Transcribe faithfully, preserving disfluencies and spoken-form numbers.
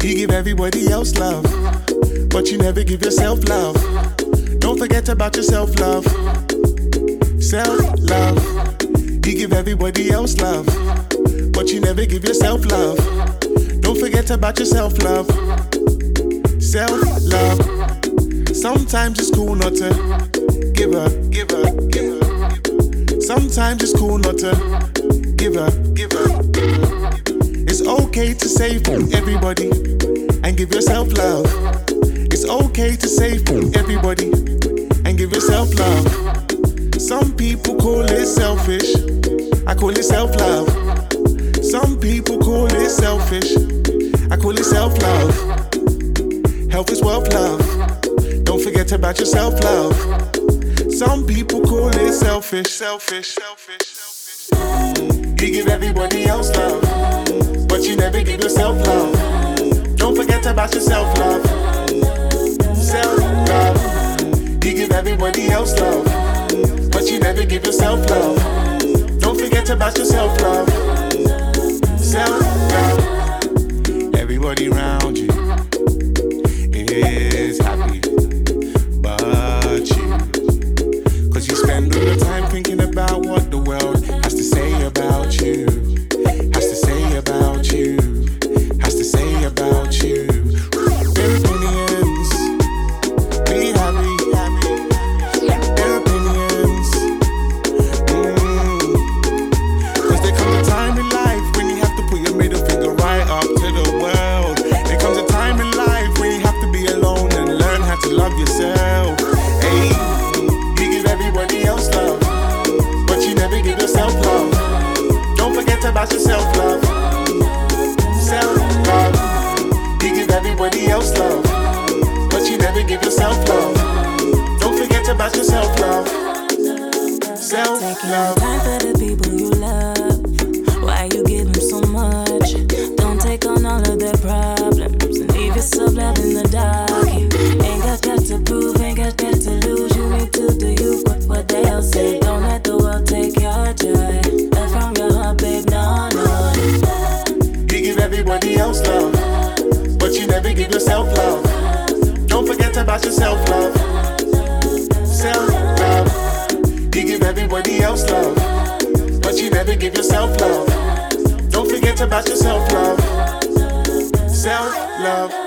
You give everybody else love, but you never give yourself love. Don't forget about your self-love. Self-love. You give everybody else love, but you never give yourself love. Don't forget about your self-love. Self-love. Sometimes it's cool not to give her, give her, give her. Sometimes it's cool not to give her, give her. It's okay to say for everybody and give yourself love. It's okay to say for everybody and give yourself love. Some people call it selfish, I call it self-love. Some people call it selfish, I call it self-love. Health is wealth, love. Don't forget about your self-love. Some people call it selfish, selfish, selfish, selfish. You give everybody else love, but you never give yourself love. Don't forget about your self-love. Self-love. You give everybody else love, but you never give yourself love. Don't forget about your self-love. Self-love. Everybody around you is happy but you, cause you spend all your time thinking about what the world has to say about you, has to say about you, has to say about you. Their opinions, be happy, their opinions, mm. Cause there comes a time in life when you have to put your middle finger right up to the world. There comes a time in life when you have to be alone and learn how to love yourself. Hey, you give everybody else love, but you never give yourself love. Don't forget about your self-love. Self-love. You give everybody else love, but you never give yourself love. Don't forget about your self-love. Self-love. Time for the people you love. Why you give them so much? Don't take on all of their problems and leave yourself left in the dark. You ain't got that to prove, ain't got that to lose. You need to do you, what, what they'll say. Don't let the world take your joy. Love from your heart, babe, no, no. You give everybody else love, but you never give yourself love. Don't forget about your self-love. Self-love. You give everybody else love, but you never give yourself love. Don't forget about your self-love. Self-love.